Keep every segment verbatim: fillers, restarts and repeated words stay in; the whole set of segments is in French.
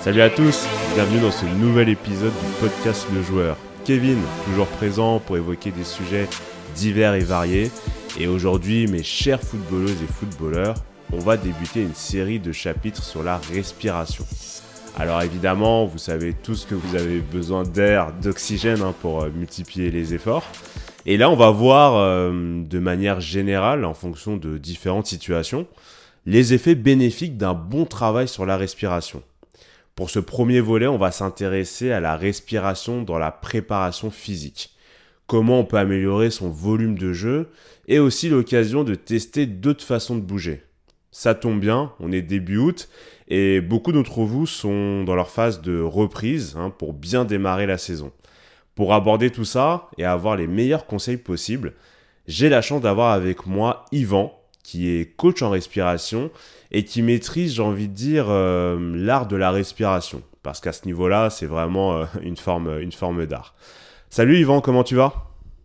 Salut à tous, bienvenue dans ce nouvel épisode du podcast Le Joueur. Kevin, toujours présent pour évoquer des sujets divers et variés. Et aujourd'hui, mes chers footballeuses et footballeurs, on va débuter une série de chapitres sur la respiration. Alors évidemment, vous savez tous que vous avez besoin d'air, d'oxygène hein, pour euh, multiplier les efforts. Et là, on va voir euh, de manière générale, en fonction de différentes situations, les effets bénéfiques d'un bon travail sur la respiration. Pour ce premier volet, on va s'intéresser à la respiration dans la préparation physique. Comment on peut améliorer son volume de jeu et aussi l'occasion de tester d'autres façons de bouger. Ça tombe bien, on est début août et beaucoup d'entre vous sont dans leur phase de reprise hein, pour bien démarrer la saison. Pour aborder tout ça et avoir les meilleurs conseils possibles, j'ai la chance d'avoir avec moi Yvan, qui est coach en respiration et qui maîtrise, j'ai envie de dire, euh, l'art de la respiration. Parce qu'à ce niveau-là, c'est vraiment euh, une forme, une forme d'art. Salut Yvan, comment tu vas ?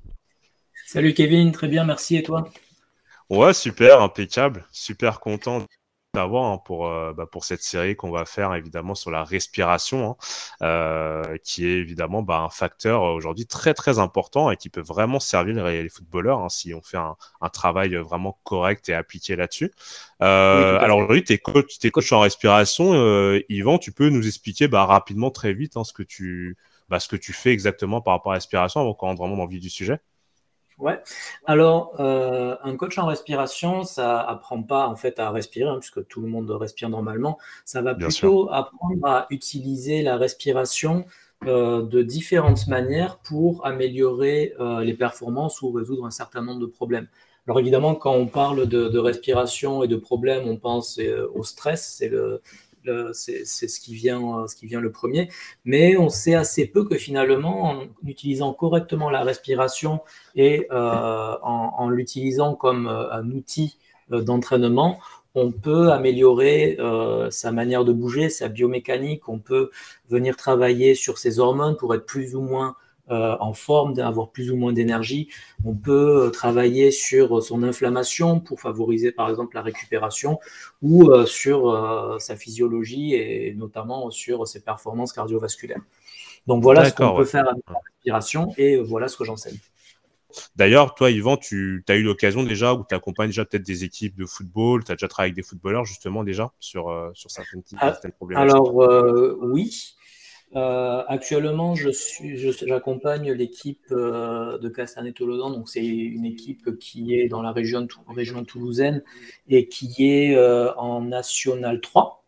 Salut Kevin, très bien, merci et toi ? Ouais, super, impeccable, super content d'avoir hein, pour euh, bah, pour cette série qu'on va faire évidemment sur la respiration, hein, euh, qui est évidemment bah, un facteur euh, aujourd'hui très très important et qui peut vraiment servir les, les footballeurs hein, si on fait un, un travail vraiment correct et appliqué là-dessus. Oui, tout Euh, à alors fait. aujourd'hui, t'es coach, t'es coach en respiration, euh, Yvan, tu peux nous expliquer bah, rapidement, très vite, hein, ce que tu bah, ce que tu fais exactement par rapport à la respiration avant qu'on rentre vraiment dans le vif du sujet. Ouais. Alors, euh, un coach en respiration, ça apprend pas en fait à respirer, hein, puisque tout le monde respire normalement. Ça va Bien sûr. plutôt apprendre à utiliser la respiration euh, de différentes manières pour améliorer euh, les performances ou résoudre un certain nombre de problèmes. Alors évidemment, quand on parle de, de respiration et de problèmes, on pense euh, au stress, c'est le, le- c'est, c'est ce qui vient, ce qui vient le premier. Mais on sait assez peu que finalement, en utilisant correctement la respiration et euh, en, en l'utilisant comme euh, un outil euh, d'entraînement, on peut améliorer euh, sa manière de bouger, sa biomécanique, on peut venir travailler sur ses hormones pour être plus ou moins euh, en forme, avoir plus ou moins d'énergie. On peut euh, travailler sur son inflammation pour favoriser par exemple la récupération ou euh, sur euh, sa physiologie et notamment sur ses performances cardiovasculaires. Donc voilà ce qu'on D'accord, peut ouais. faire avec la respiration et voilà ce que j'enseigne. D'ailleurs, toi, Yvan, tu as eu l'occasion déjà, ou tu accompagnes déjà peut-être des équipes de football, tu as déjà travaillé avec des footballeurs justement déjà sur, euh, sur certaines, Ah, certaines problématiques. Alors euh, oui, Euh, actuellement je suis, je- j'accompagne l'équipe euh, de Castanet-Tolosan, donc c'est une équipe qui est dans la région, tou- région toulousaine et qui est euh, en National trois.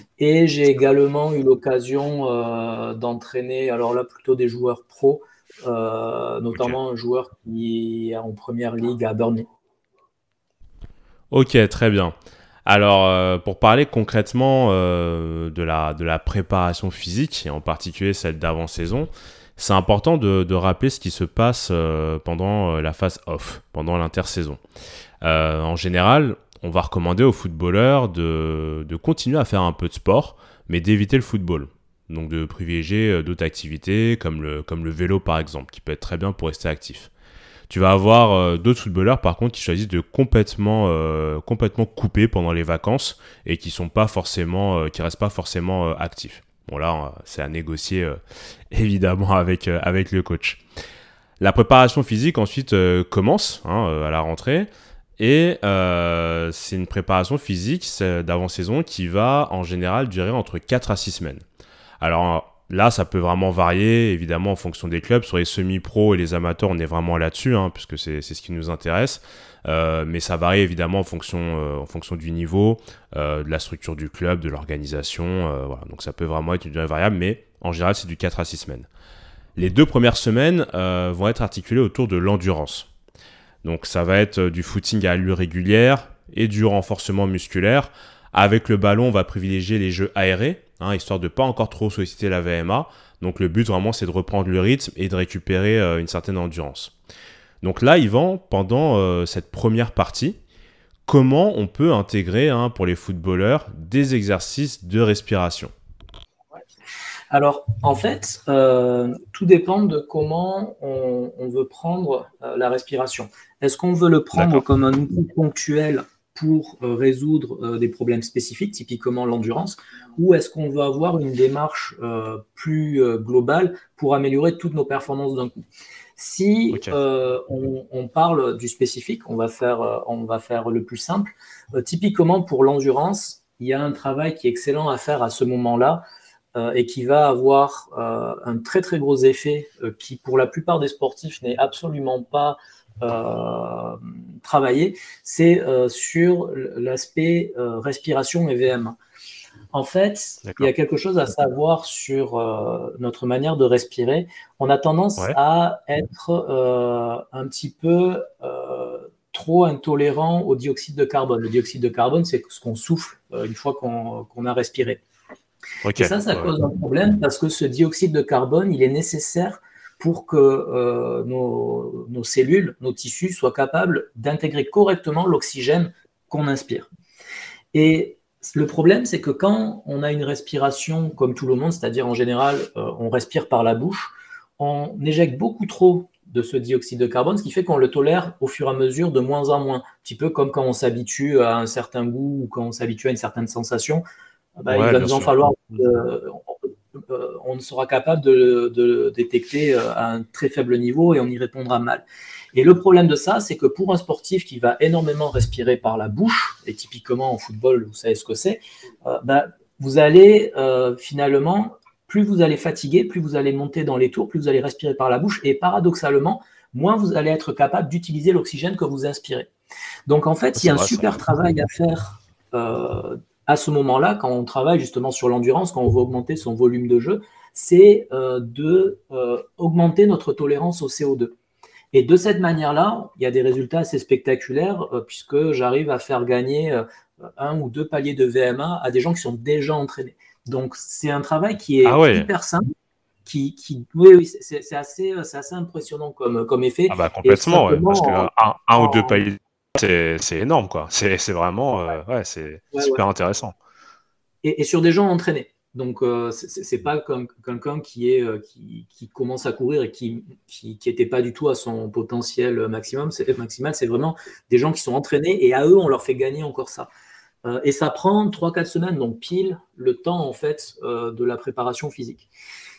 Et j'ai également eu l'occasion euh, d'entraîner, alors là plutôt des joueurs pros, euh, Ok. notamment un joueur qui est en première ligue à Burnley. Ok, très bien. Alors, euh, pour parler concrètement euh, de, la, de la préparation physique, et en particulier celle d'avant-saison, c'est important de, de rappeler ce qui se passe euh, pendant euh, la phase off, pendant l'intersaison. Euh, en général, on va recommander aux footballeurs de, de continuer à faire un peu de sport, mais d'éviter le football. Donc de privilégier euh, d'autres activités, comme le, comme le vélo par exemple, qui peut être très bien pour rester actif. Tu vas avoir euh, d'autres footballeurs par contre qui choisissent de complètement, euh, complètement couper pendant les vacances et qui sont pas forcément, euh, qui restent pas forcément euh, actifs. Bon là, euh, c'est à négocier euh, évidemment avec, euh, avec le coach. La préparation physique ensuite euh, commence hein, euh, à la rentrée et euh, c'est une préparation physique d'avant-saison qui va en général durer entre quatre à six semaines. Alors là, ça peut vraiment varier, évidemment, en fonction des clubs. Sur les semi-pros et les amateurs, on est vraiment là-dessus, hein, puisque c'est, c'est ce qui nous intéresse. Euh, mais ça varie évidemment en fonction, euh, en fonction du niveau, euh, de la structure du club, de l'organisation. Euh, voilà. Donc ça peut vraiment être une durée variable, mais en général, c'est du quatre à six semaines. Les deux premières semaines euh, vont être articulées autour de l'endurance. Donc ça va être du footing à allure régulière et du renforcement musculaire. Avec le ballon, on va privilégier les jeux aérés, hein, histoire de ne pas encore trop solliciter la V M A. Donc le but vraiment, c'est de reprendre le rythme et de récupérer euh, une certaine endurance. Donc là, Yvan, pendant euh, cette première partie, comment on peut intégrer hein, pour les footballeurs des exercices de respiration ? Alors, en fait, euh, tout dépend de comment on, on veut prendre euh, la respiration. Est-ce qu'on veut le prendre D'accord. comme un outil ponctuel pour euh, résoudre euh, des problèmes spécifiques, typiquement l'endurance, ou est-ce qu'on veut avoir une démarche euh, plus euh, globale pour améliorer toutes nos performances d'un coup? Si Ok. euh, on, on parle du spécifique, on va faire, euh, on va faire le plus simple. Euh, typiquement pour l'endurance, il y a un travail qui est excellent à faire à ce moment-là euh, et qui va avoir euh, un très très gros effet euh, qui pour la plupart des sportifs n'est absolument pas euh, travaillé, c'est euh, sur l'aspect euh, respiration et V M. En fait, il y a D'accord. quelque chose à savoir sur euh, notre manière de respirer. On a tendance Ouais. à être euh, un petit peu euh, trop intolérant au dioxyde de carbone. Le dioxyde de carbone, c'est ce qu'on souffle euh, une fois qu'on qu'on a respiré. Ok. Et ça, ça Ouais. cause un problème parce que ce dioxyde de carbone, il est nécessaire pour que euh, nos, nos cellules, nos tissus soient capables d'intégrer correctement l'oxygène qu'on inspire. Et le problème, c'est que quand on a une respiration comme tout le monde, c'est-à-dire en général, euh, on respire par la bouche, on éjecte beaucoup trop de ce dioxyde de carbone, ce qui fait qu'on le tolère au fur et à mesure de moins en moins. Un petit peu comme quand on s'habitue à un certain goût ou quand on s'habitue à une certaine sensation, bah, il Ouais, va bien nous en sûr. falloir, Mm. euh, euh, on sera capable de, de le détecter euh, à un très faible niveau et on y répondra mal. Et le problème de ça, c'est que pour un sportif qui va énormément respirer par la bouche, et typiquement en football, vous savez ce que c'est, euh, bah, vous allez euh, finalement, plus vous allez fatiguer, plus vous allez monter dans les tours, plus vous allez respirer par la bouche, et paradoxalement, moins vous allez être capable d'utiliser l'oxygène que vous inspirez. Donc en Ouais, fait, il y c'est a un vrai ça. super travail à faire euh, à ce moment-là, quand on travaille justement sur l'endurance, quand on veut augmenter son volume de jeu, c'est euh, de euh, augmenter notre tolérance au C O deux. Et de cette manière-là, il y a des résultats assez spectaculaires euh, puisque j'arrive à faire gagner euh, un ou deux paliers de V M A à des gens qui sont déjà entraînés. Donc c'est un travail qui Ah est ouais. hyper simple, qui, qui oui, oui, c'est c'est assez, c'est assez impressionnant comme, comme effet. Ah bah Et complètement, ouais. Parce que simplement, un, un en, ou deux en- pays, c'est c'est énorme, quoi. C'est c'est vraiment, euh, ouais, c'est ouais, ouais. super intéressant. et, et sur des gens entraînés. Donc, euh, c'est pas comme quelqu'un qui est euh, qui, qui commence à courir et qui qui, qui était pas du tout à son potentiel maximum, c'est maximal. C'est vraiment des gens qui sont entraînés et à eux on leur fait gagner encore ça. Euh, et ça prend trois quatre semaines, donc pile le temps en fait euh, de la préparation physique.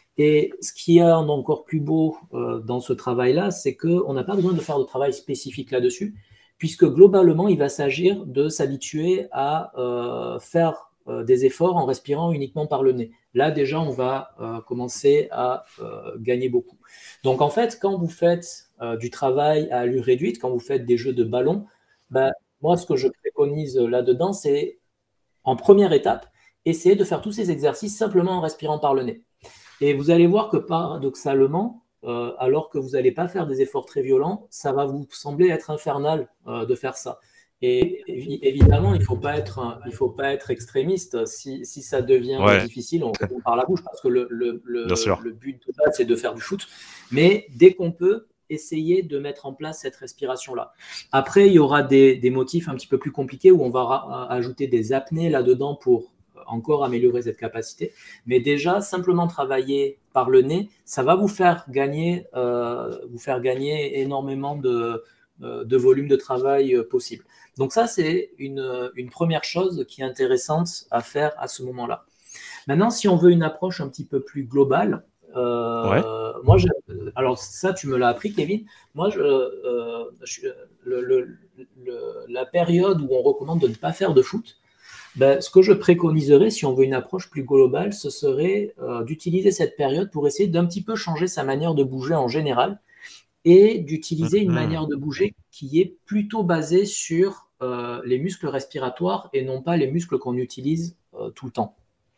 Et ce qui est encore plus beau euh, dans ce travail-là, c'est qu'on n'a pas besoin de faire de travail spécifique là-dessus, puisque globalement, il va s'agir de s'habituer à euh, faire euh, des efforts en respirant uniquement par le nez. Là, déjà, on va euh, commencer à euh, gagner beaucoup. Donc, en fait, quand vous faites euh, du travail à allure réduite, quand vous faites des jeux de ballon, ben, moi, ce que je préconise là-dedans, c'est en première étape, essayer de faire tous ces exercices simplement en respirant par le nez. Et vous allez voir que paradoxalement, euh, alors que vous n'allez pas faire des efforts très violents, ça va vous sembler être infernal euh, de faire ça. Et évidemment, il ne faut pas être, il faut pas être extrémiste. Si, si ça devient Ouais, difficile, on répond par la bouche parce que le, le, bien le, sûr. le but de base, c'est de faire du foot. Mais dès qu'on peut, essayer de mettre en place cette respiration-là. Après, il y aura des, des motifs un petit peu plus compliqués où on va ajouter des apnées là-dedans pour encore améliorer cette capacité. Mais déjà, simplement travailler par le nez, ça va vous faire gagner, euh, vous faire gagner énormément de, euh, de volume de travail euh, possible. Donc ça, c'est une, une première chose qui est intéressante à faire à ce moment-là. Maintenant, si on veut une approche un petit peu plus globale, Ouais. euh, moi, je, alors ça, tu me l'as appris, Kevin. Moi, je, euh, je, le, le, le, la période où on recommande de ne pas faire de foot, ben, ce que je préconiserais, si on veut une approche plus globale, ce serait euh, d'utiliser cette période pour essayer d'un petit peu changer sa manière de bouger en général et d'utiliser une Mhm. manière de bouger qui est plutôt basée sur euh, les muscles respiratoires et non pas les muscles qu'on utilise euh, tout le temps.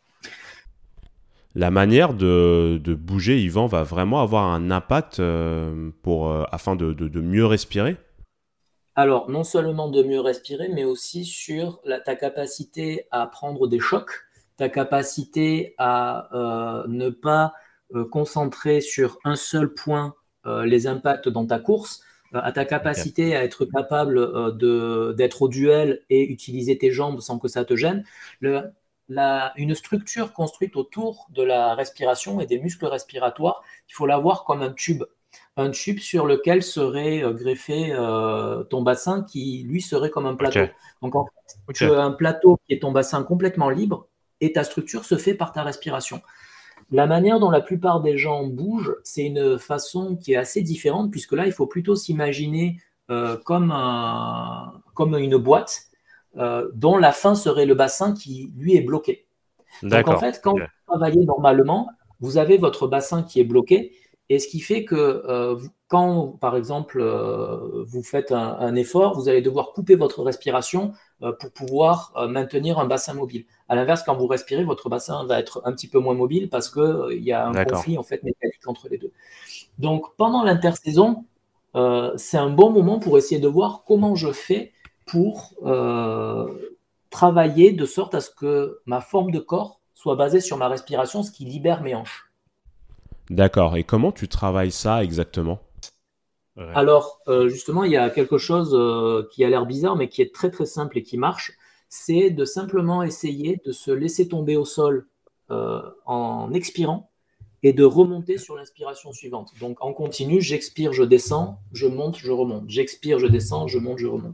La manière de, de bouger, Yvan, va vraiment avoir un impact euh, pour, euh, afin de, de, de mieux respirer. Alors, non seulement de mieux respirer, mais aussi sur la, ta capacité à prendre des chocs, ta capacité à euh, ne pas euh, concentrer sur un seul point euh, les impacts dans ta course, euh, à ta Ok. capacité à être capable euh, de, d'être au duel et utiliser tes jambes sans que ça te gêne. Le, la, une structure construite autour de la respiration et des muscles respiratoires, il faut la voir comme un tube. un tube sur lequel serait euh, greffé euh, ton bassin qui, lui, serait comme un plateau. Ok, Donc, en fait, tu ok. as un plateau qui est ton bassin complètement libre et ta structure se fait par ta respiration. La manière dont la plupart des gens bougent, c'est une façon qui est assez différente, puisque là, il faut plutôt s'imaginer euh, comme, un- comme une boîte euh, dont la fin serait le bassin qui, lui, est bloqué. Donc, en D'accord. fait, quand Ok. vous travaillez normalement, vous avez votre bassin qui est bloqué, et ce qui fait que euh, vous- quand, par exemple, euh, vous faites un, un effort, vous allez devoir couper votre respiration euh, pour pouvoir euh, maintenir un bassin mobile. À l'inverse, quand vous respirez, votre bassin va être un petit peu moins mobile parce que euh, il y a un D'accord. conflit en fait mécanique entre les deux. Donc, pendant l'intersaison, euh, c'est un bon moment pour essayer de voir comment je fais pour euh, travailler de sorte à ce que ma forme de corps soit basée sur ma respiration, ce qui libère mes hanches. D'accord. Et comment tu travailles ça exactement? Ouais. Alors, euh, justement, il y a quelque chose euh, qui a l'air bizarre, mais qui est très très simple et qui marche, c'est de simplement essayer de se laisser tomber au sol euh, en expirant et de remonter sur l'inspiration suivante. Donc, en continu, j'expire, je descends, je monte, je remonte. J'expire, je descends, je monte, je remonte.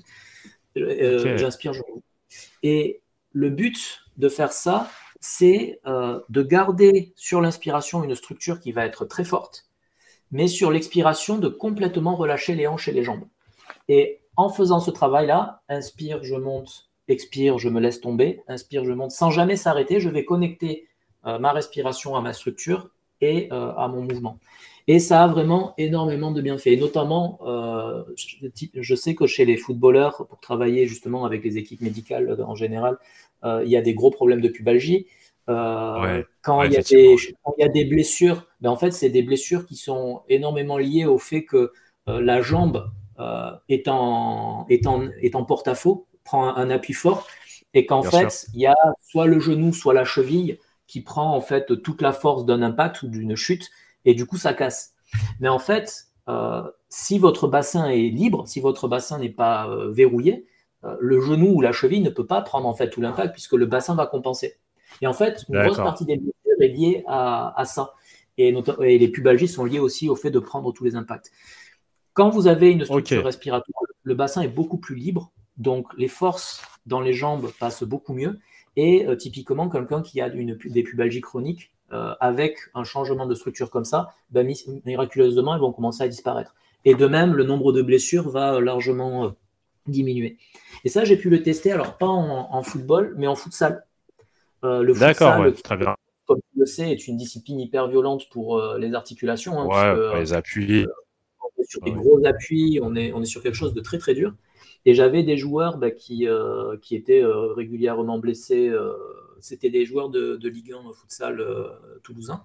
Euh, Ok. j'inspire, je remonte. Et le but de faire ça, c'est euh, de garder sur l'inspiration une structure qui va être très forte, mais sur l'expiration, de complètement relâcher les hanches et les jambes. Et en faisant ce travail-là, inspire, je monte, expire, je me laisse tomber, inspire, je monte, sans jamais s'arrêter, je vais connecter euh, ma respiration à ma structure et euh, à mon mouvement. Et ça a vraiment énormément de bienfaits. Et notamment, euh, je sais que chez les footballeurs, pour travailler justement avec les équipes médicales en général, euh, il y a des gros problèmes de pubalgie. Euh, Ouais. quand, Ouais, il y a des, effectivement. quand il y a des blessures, ben en fait, c'est des blessures qui sont énormément liées au fait que euh, la jambe euh, est en, est en, est en porte-à-faux, prend un, un appui fort, et qu'en Bien sûr. fait, il y a soit le genou, soit la cheville qui prend en fait toute la force d'un impact ou d'une chute, et du coup, ça casse. Mais en fait, euh, si votre bassin est libre, si votre bassin n'est pas euh, verrouillé, euh, le genou ou la cheville ne peut pas prendre en fait tout l'impact puisque le bassin va compenser. Et en fait, une grosse D'accord. partie des blessures est liée à, à ça. Et, et, les pubalgies sont liées aussi au fait de prendre tous les impacts. Quand vous avez une structure Ok. respiratoire, le bassin est beaucoup plus libre, donc les forces dans les jambes passent beaucoup mieux. Et euh, typiquement, quelqu'un qui a une, des pubalgies chroniques, euh, avec un changement de structure comme ça, ben, miraculeusement, elles vont commencer à disparaître. Et de même, le nombre de blessures va largement euh, diminuer. Et ça, j'ai pu le tester, alors pas en, en football, mais en futsal. Euh, le D'accord, ouais. futsal, qui, Très bien. comme tu le sais, est une discipline hyper violente pour euh, les articulations, hein, puisque Ouais, pour euh, les appuis. on est sur des Ouais. gros appuis, on est, on est sur quelque chose de très très dur. Et j'avais des joueurs bah, qui, euh, qui étaient euh, régulièrement blessés. Euh, c'était des joueurs de, de Ligue un futsal euh, toulousain.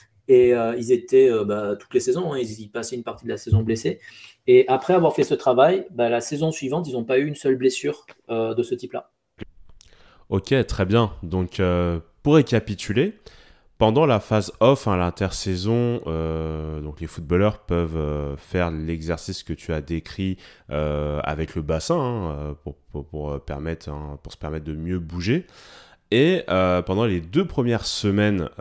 Et euh, ils étaient euh, bah, toutes les saisons, hein, ils y passaient une partie de la saison blessés. Et après avoir fait ce travail, bah, la saison suivante, ils n'ont pas eu une seule blessure euh, de ce type-là. Ok, très bien. Donc, euh, pour récapituler, pendant la phase off, hein, l'intersaison, euh, donc les footballeurs peuvent euh, faire l'exercice que tu as décrit euh, avec le bassin hein, euh, pour, pour, pour, euh, permettre, hein, pour se permettre de mieux bouger. Et euh, pendant les deux premières semaines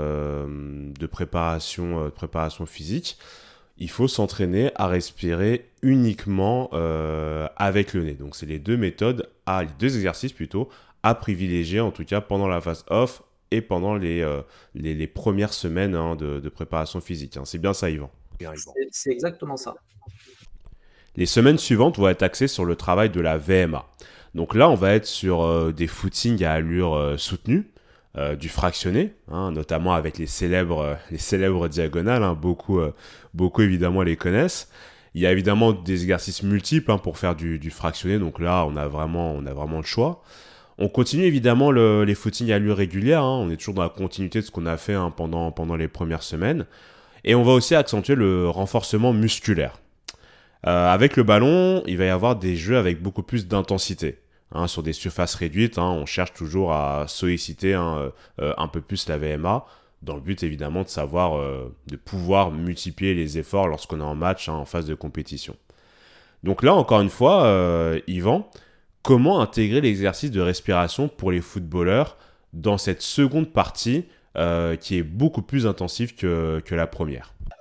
euh, de préparation, euh, de préparation physique, il faut s'entraîner à respirer uniquement euh, avec le nez. Donc c'est les deux méthodes, à, les deux exercices plutôt, à privilégier en tout cas pendant la phase off et pendant les, euh, les, les premières semaines hein, de, de préparation physique. Hein. C'est bien ça, Yvan. C'est c'est exactement ça. Les semaines suivantes vont être axées sur le travail de la V M A. Donc là, on va être sur euh, des footings à allure euh, soutenue, euh, du fractionné, hein, notamment avec les célèbres, euh, les célèbres diagonales. Hein, beaucoup, euh, beaucoup évidemment les connaissent. Il y a évidemment des exercices multiples hein, pour faire du, du fractionné. Donc là, on a vraiment, on a vraiment le choix. On continue évidemment le, les footings à allure régulière. Hein, on est toujours dans la continuité de ce qu'on a fait hein, pendant, pendant les premières semaines. Et on va aussi accentuer le renforcement musculaire. Euh, avec le ballon, il va y avoir des jeux avec beaucoup plus d'intensité. Hein, sur des surfaces réduites, hein, on cherche toujours à solliciter hein, euh, un peu plus la V M A, dans le but évidemment de savoir, euh, de pouvoir multiplier les efforts lorsqu'on est en match, hein, en phase de compétition. Donc là, encore une fois, euh, Yvan, comment intégrer l'exercice de respiration pour les footballeurs dans cette seconde partie euh, qui est beaucoup plus intensive que, que la première?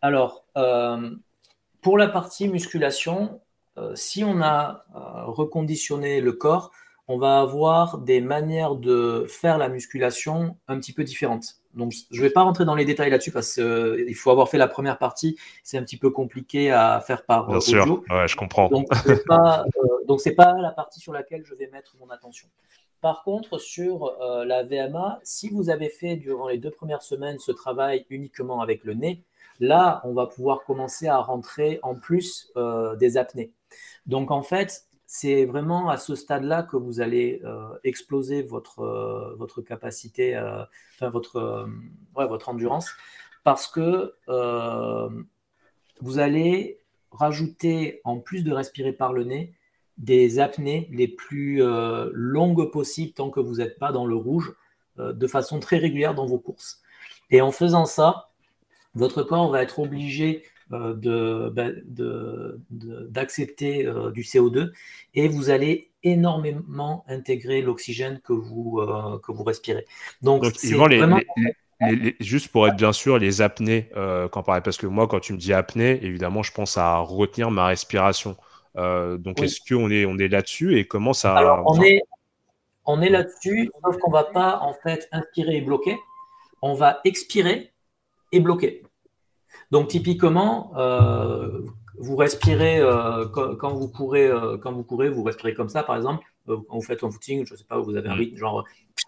Alors, euh, pour la partie musculation, euh, si on a euh, reconditionné le corps, on va avoir des manières de faire la musculation un petit peu différentes. Donc, je ne vais pas rentrer dans les détails là-dessus parce qu'il euh, faut avoir fait la première partie. C'est un petit peu compliqué à faire par Bien euh, sûr, audio. ouais, je comprends. Donc, ce n'est pas, euh, donc c'est pas la partie sur laquelle je vais mettre mon attention. Par contre, sur euh, la V M A, si vous avez fait durant les deux premières semaines ce travail uniquement avec le nez, là, on va pouvoir commencer à rentrer en plus euh, des apnées. Donc, en fait, c'est vraiment à ce stade-là que vous allez euh, exploser votre, euh, votre capacité, euh, enfin votre, euh, ouais, votre endurance, parce que euh, vous allez rajouter, en plus de respirer par le nez, des apnées les plus euh, longues possibles tant que vous n'êtes pas dans le rouge, euh, de façon très régulière dans vos courses. Et en faisant ça, votre corps va être obligé euh, de, bah, de, de, d'accepter euh, du C O deux et vous allez énormément intégrer l'oxygène que vous, euh, que vous respirez. Donc, Donc, c'est Yvan, les, vraiment… les, les- les- juste pour être bien sûr, les apnées, euh, quand pareil, parce que moi, quand tu me dis apnée, évidemment, je pense à retenir ma respiration. Euh, donc, Oui. est-ce qu'on est, on est là-dessus et comment Alors, ça… on Enfin, est, on est ouais. là-dessus, sauf qu'on ne va pas en fait inspirer et bloquer, on va expirer et bloquer. Donc typiquement, euh, vous respirez euh, quand, quand vous courez, euh, quand vous courez, vous respirez comme ça, par exemple. Euh, quand vous faites un footing, je ne sais pas, vous avez un Mm. rythme genre,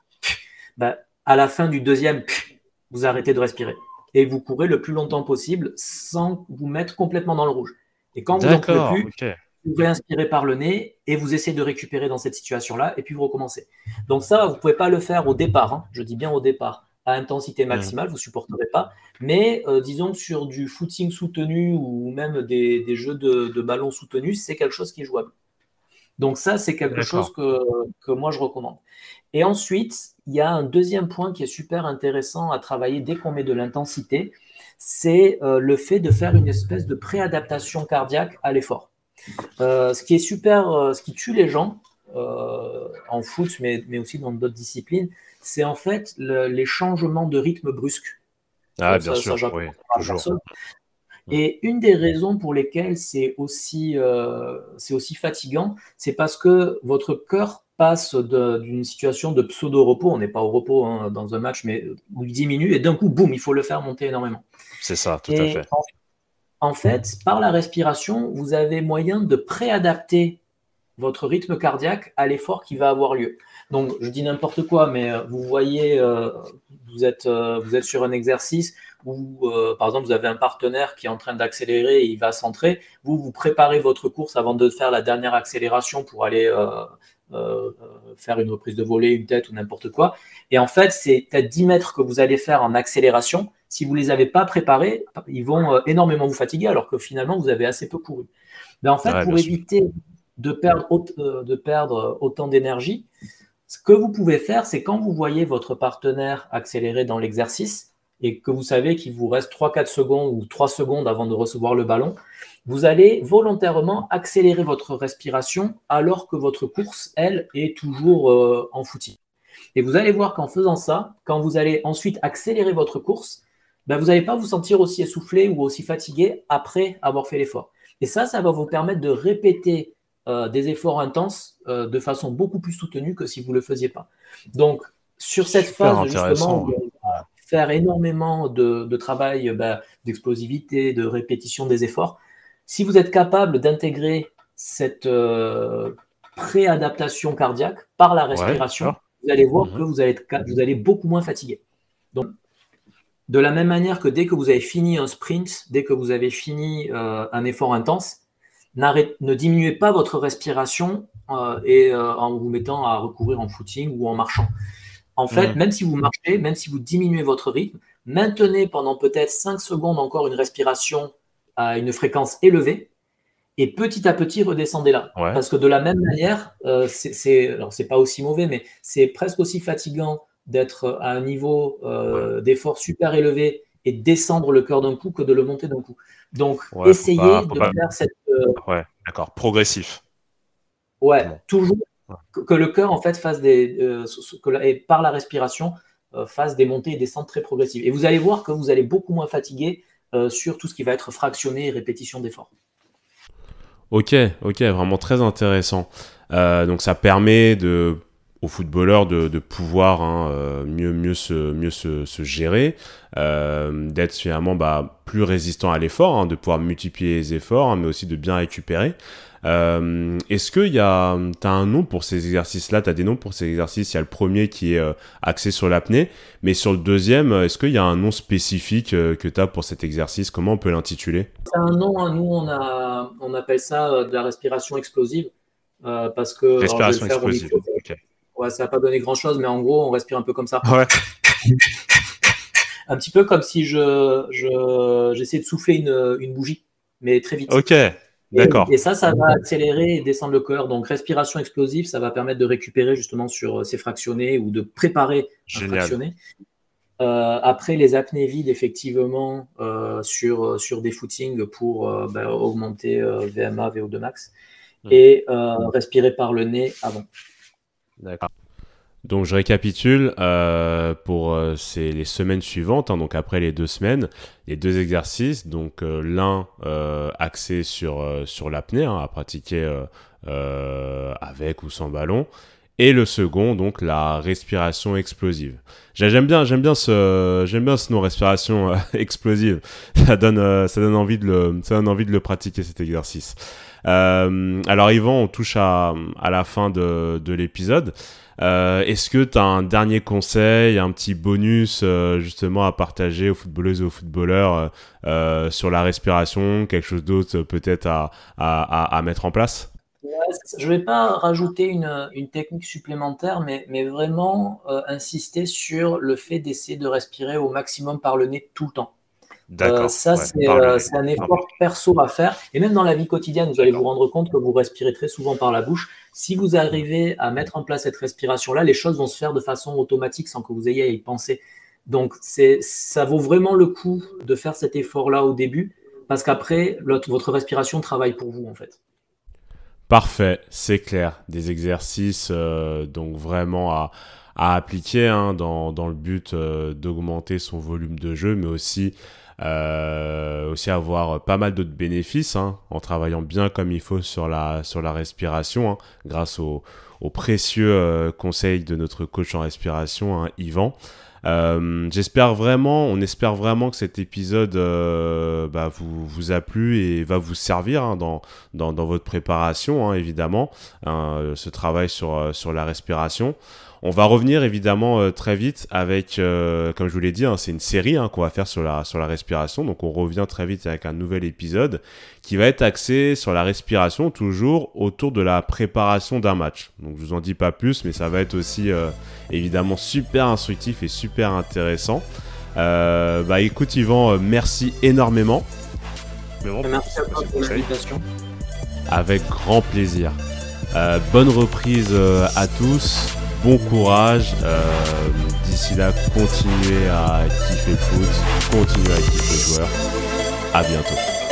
bah, à la fin du deuxième, vous arrêtez de respirer et vous courez le plus longtemps possible sans vous mettre complètement dans le rouge. Et quand vous n'en pouvez D'accord, plus, ok. vous réinspirez par le nez et vous essayez de récupérer dans cette situation-là et puis vous recommencez. Donc ça, vous ne pouvez pas le faire au départ, hein, je dis bien au départ, à intensité Mm. maximale, vous ne supporterez pas. Mais euh, disons que sur du footing soutenu ou même des, des jeux de, de ballon soutenus, c'est quelque chose qui est jouable. Donc ça, c'est quelque D'accord. chose que, que moi je recommande. Et ensuite, il y a un deuxième point qui est super intéressant à travailler dès qu'on met de l'intensité, c'est euh, le fait de faire une espèce de préadaptation cardiaque à l'effort. Euh, ce qui est super, euh, ce qui tue les gens euh, en foot, mais, mais aussi dans d'autres disciplines, c'est en fait le- les changements de rythme brusques. Ah, Ça, bien ça, ça sûr, j'apprends oui, à toujours. personne. Mm. Et une des raisons pour lesquelles c'est aussi, euh, c'est aussi fatigant, c'est parce que votre cœur passe de- d'une situation de pseudo-repos, on n'est pas au repos hein, dans un match, mais où il diminue, et d'un coup, boum, il faut le faire monter énormément. C'est ça, tout à Et fait. en, en fait, par la respiration, vous avez moyen de préadapter votre rythme cardiaque à l'effort qui va avoir lieu. Donc, je dis n'importe quoi, mais euh, vous voyez, euh, vous, êtes, euh, vous êtes sur un exercice où, euh, par exemple, vous avez un partenaire qui est en train d'accélérer et il va centrer. Vous, vous préparez votre course avant de faire la dernière accélération pour aller euh, euh, faire une reprise de volée, une tête ou n'importe quoi. Et en fait, c'est peut-être dix mètres que vous allez faire en accélération. Si vous ne les avez pas préparés, ils vont euh, énormément vous fatiguer alors que finalement, vous avez assez peu couru. Mais en fait, Ouais, bien pour sûr. éviter de perdre, euh, de perdre autant d'énergie, ce que vous pouvez faire, c'est quand vous voyez votre partenaire accélérer dans l'exercice et que vous savez qu'il vous reste trois quatre secondes ou trois secondes avant de recevoir le ballon, vous allez volontairement accélérer votre respiration alors que votre course, elle, est toujours euh, en footing. Et vous allez voir qu'en faisant ça, quand vous allez ensuite accélérer votre course, ben vous n'allez pas vous sentir aussi essoufflé ou aussi fatigué après avoir fait l'effort. Et ça, ça va vous permettre de répéter euh, des efforts intenses euh, de façon beaucoup plus soutenue que si vous ne le faisiez pas. Donc, sur cette Super phase justement intéressant. où on va faire énormément de, de travail ben, d'explosivité, de répétition des efforts, si vous êtes capable d'intégrer cette euh, préadaptation cardiaque par la Ouais, bien respiration, sûr. vous allez voir que Mhm. vous allez, être, vous allez beaucoup moins fatigué. Donc, de la même manière que dès que vous avez fini un sprint, dès que vous avez fini euh, un effort intense, ne diminuez pas votre respiration euh, et euh, en vous mettant à recourir en footing ou en marchant. En fait, Mm. même si vous marchez, même si vous diminuez votre rythme, maintenez pendant peut-être cinq secondes encore une respiration à une fréquence élevée et petit à petit redescendez là. Ouais. Parce que de la même manière, euh, c'est, alors c'est pas aussi mauvais, mais c'est presque aussi fatigant d'être à un niveau Ouais. euh, d'effort super élevé et descendre le cœur d'un coup que de le monter d'un coup. Donc, Ouais, faut pas, essayez faut de pas. faire cette, euh, Ouais, d'accord. Progressif. ouais, Bon. toujours Ouais. que, que le cœur en fait fasse des, euh, que la- et par la respiration euh, fasse des montées et des descentes très progressives. Et vous allez voir que vous allez beaucoup moins fatigué euh, sur tout ce qui va être fractionné et répétition d'efforts. Ok, ok, vraiment très intéressant. Euh, donc ça permet de, aux footballeurs de, de pouvoir hein, euh, mieux, mieux, se, mieux se, se gérer, euh, d'être finalement bah, plus résistant à l'effort, hein, de pouvoir multiplier les efforts, hein, mais aussi de bien récupérer. Euh, est-ce que y a, t'as un nom pour ces exercices-là? T'as des noms pour ces exercices? Il y a le premier qui est euh, axé sur l'apnée, mais sur le deuxième, est-ce qu'il y a un nom spécifique euh, que t'as pour cet exercice? Comment on peut l'intituler? C'est un nom, hein, nous on, a, on appelle ça euh, de la respiration explosive, euh, parce que, alors je vais le Respiration faire au explosive. micro, Ok. ouais, ça va pas donner grand-chose, mais en gros on respire un peu comme ça. Ouais. Un petit peu comme si je, je, j'essayais de souffler une, une bougie, mais très vite. Ok. Et, D'accord. et ça, ça va accélérer et descendre le cœur. Donc, respiration explosive, ça va permettre de récupérer justement sur ces fractionnés ou de préparer un Génial. fractionné. Euh, après, les apnées vides, effectivement, euh, sur, sur des footings pour euh, ben, augmenter euh, V M A, V O deux max. Mmh. Et euh, respirer par le nez avant. D'accord. Donc je récapitule euh, pour euh, c'est les semaines suivantes, hein, donc après les deux semaines, les deux exercices, donc euh, l'un euh, axé sur, euh, sur l'apnée, hein, à pratiquer euh, euh, avec ou sans ballon, et le second, donc la respiration explosive. J'aime bien, j'aime bien ce, j'aime bien ce nom, respiration euh, explosive. Ça donne, euh, ça donne envie de le, ça donne envie de le pratiquer cet exercice. Euh, alors Yvan, on touche à, à la fin de, de l'épisode. Euh, est-ce que tu as un dernier conseil, un petit bonus euh, justement à partager aux footballeuses et aux footballeurs euh, euh, sur la respiration, quelque chose d'autre euh, peut-être à, à, à, à mettre en place? Je ne vais pas rajouter une, une technique supplémentaire, mais, mais vraiment euh, insister sur le fait d'essayer de respirer au maximum par le nez tout le temps. D'accord. Euh, ça, ouais, c'est, euh, c'est un effort perso à faire. Et même dans la vie quotidienne, vous allez vous rendre compte que vous respirez très souvent par la bouche. Si vous arrivez à mettre en place cette respiration-là, les choses vont se faire de façon automatique sans que vous ayez à y penser. Donc, c'est, ça vaut vraiment le coup de faire cet effort-là au début, parce qu'après, votre respiration travaille pour vous, en fait. Parfait, c'est clair. Des exercices euh, donc vraiment à, à appliquer hein, dans, dans le but euh, d'augmenter son volume de jeu, mais aussi, euh, aussi avoir pas mal d'autres bénéfices hein, en travaillant bien comme il faut sur la, sur la respiration, hein, grâce aux au précieux euh, conseils de notre coach en respiration, hein, Yvan. Euh, j'espère vraiment, on espère vraiment que cet épisode euh, bah, vous, vous a plu et va vous servir hein, dans, dans, dans votre préparation, hein, évidemment, hein, ce travail sur, sur la respiration. On va revenir évidemment euh, très vite avec, euh, comme je vous l'ai dit, hein, c'est une série hein, qu'on va faire sur la, sur la respiration. Donc on revient très vite avec un nouvel épisode qui va être axé sur la respiration, toujours autour de la préparation d'un match. Donc je vous en dis pas plus, mais ça va être aussi euh, évidemment super instructif et super intéressant. Euh, bah écoute Yvan, euh, merci énormément. Merci à toi pour l'invitation. Avec grand plaisir. Euh, bonne reprise euh, à tous. Bon courage, euh, d'ici là, continuez à kiffer le foot, continuez à kiffer le joueur. À bientôt.